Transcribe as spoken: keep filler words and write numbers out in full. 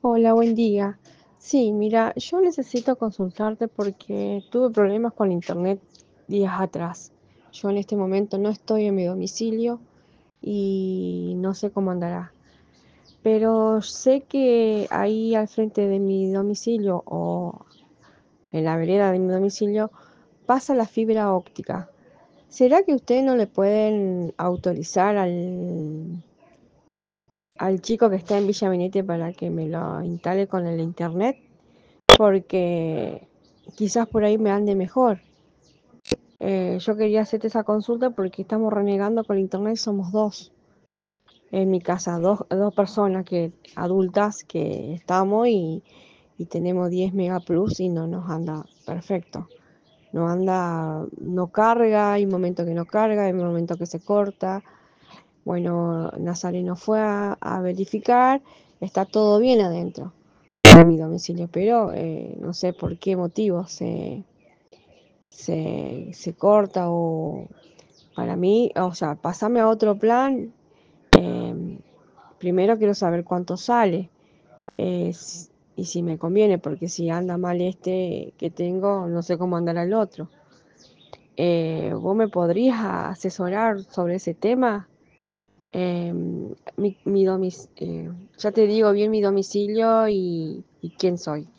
Hola, buen día. Sí, mira, yo necesito consultarte porque tuve problemas con internet días atrás. Yo en este momento no estoy en mi domicilio y no sé cómo andará. Pero sé que ahí al frente de mi domicilio o en la vereda de mi domicilio pasa la fibra óptica. ¿Será que ustedes no le pueden autorizar al, al chico que está en Villa Venete para que me lo instale con el internet? Porque quizás por ahí me ande mejor. Eh, yo quería hacerte esa consulta porque estamos renegando con internet, somos dos en mi casa, dos, dos personas que, adultas que estamos y, y tenemos diez mega plus y no nos anda perfecto. No anda, no carga, hay momentos que no carga, hay momentos que se corta. Bueno, Nazareno fue a, a verificar, está todo bien adentro de mi domicilio, pero eh, no sé por qué motivo se, se, se corta o para mí, o sea, pasame a otro plan. eh, Primero quiero saber cuánto sale eh, s- y si me conviene, porque si anda mal este que tengo, no sé cómo andará el otro. Eh, ¿vos me podrías asesorar sobre ese tema? Em, mi, mi domic- eh, ya te digo bien mi domicilio y, y quién soy.